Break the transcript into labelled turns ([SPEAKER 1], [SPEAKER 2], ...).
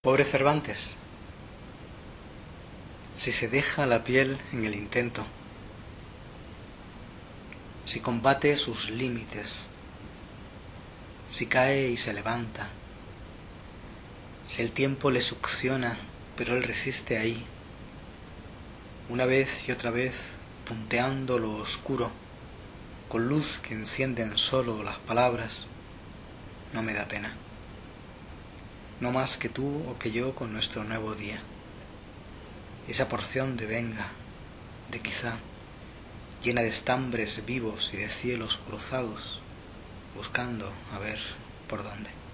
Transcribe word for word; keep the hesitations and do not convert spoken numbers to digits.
[SPEAKER 1] Pobre Cervantes, si se deja la piel en el intento, si combate sus límites, si cae y se levanta, si el tiempo le succiona, pero él resiste ahí, una vez y otra vez punteando lo oscuro, con luz que encienden solo las palabras, no me da pena. No más que tú o que yo con nuestro nuevo día. Esa porción de venga, de quizá, llena de estambres vivos y de cielos cruzados, buscando a ver por dónde.